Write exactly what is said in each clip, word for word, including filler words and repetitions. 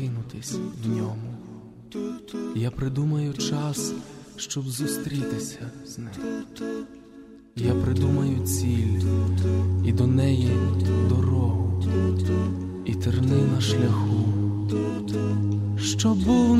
прокинутись в ньому. Я придумаю час, щоб зустрітися з ним. Я придумаю ціль і до неї дорогу, і терни на шляху, що був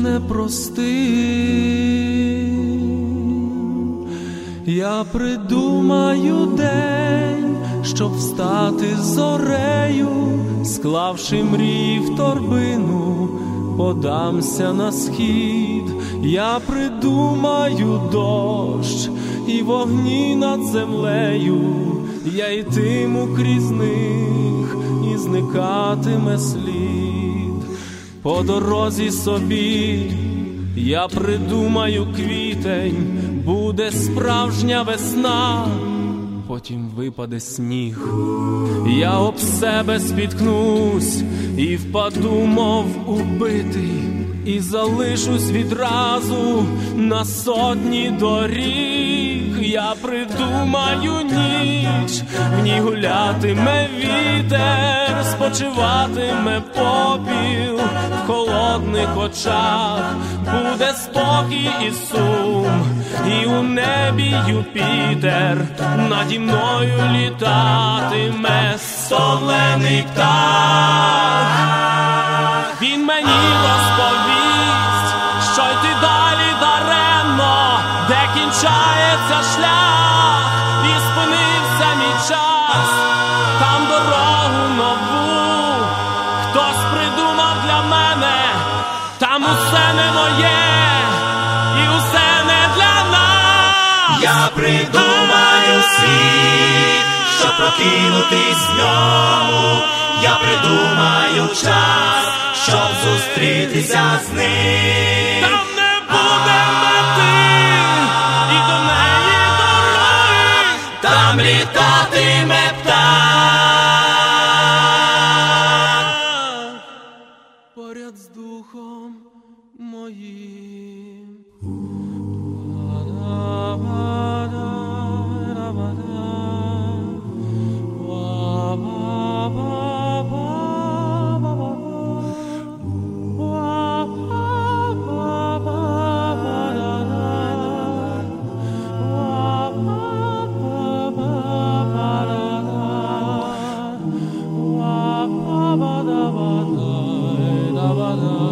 непростим. Я придумаю день, щоб встати зорею, склавши мрії в торбину, подамся на схід. Я придумаю дощ і вогні над землею, я йтиму крізь них, і зникатиме слід. По дорозі собі я придумаю квітень, буде справжня весна, потім випаде сніг. Я об себе спіткнусь і впаду, мов убитий, і залишусь відразу на сотні доріг. Я придумаю ніч, в ній гулятиме вітер, спочиватиме попіл в холодних очах, буде спокій і сум, і у небі Юпітер наді мною літатиме солений птах. Він мені розповість, що йти далі даремно, де кінчається шлях, і спинився мій час. Там дорогу нову хтось придумав для мене, там усе не моє і усе не для нас. Я придумаю світ, щоб прокинутись в ньому. Я придумаю час, щоб зустрітися з ним. Там не буде мети і до неї дороги, там літатиме птах поряд з духом моїм. Ba-da